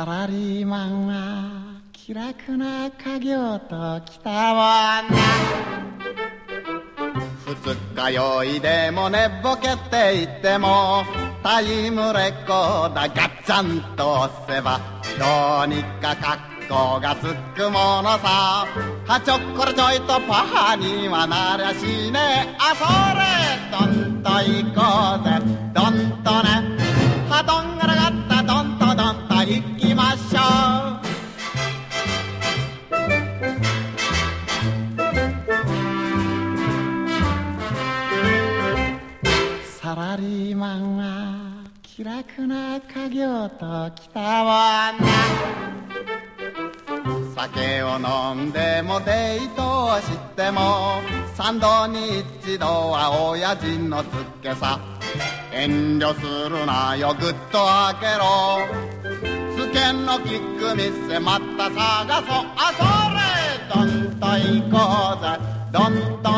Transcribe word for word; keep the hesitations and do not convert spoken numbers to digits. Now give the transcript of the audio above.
ラリーマンは気楽な家業ときたわな。二日酔いでも寝ぼけていてもタイムレコーダーガッチャンと押せばどうにか格好がつくものさ。はちょっこらちょいとパハにはなりゃしねえ。あ、それどんと行こうぜどんとね。はどんがらがったどんとどんと行きましょう。サラリーマンは気楽な家業ときたわな。酒を飲んでもデートをしても三度に一度は親父のつけさ。遠慮するなよぐっと開けろ。つけのキック店また探そう。あ、それどんと行こうぜどんと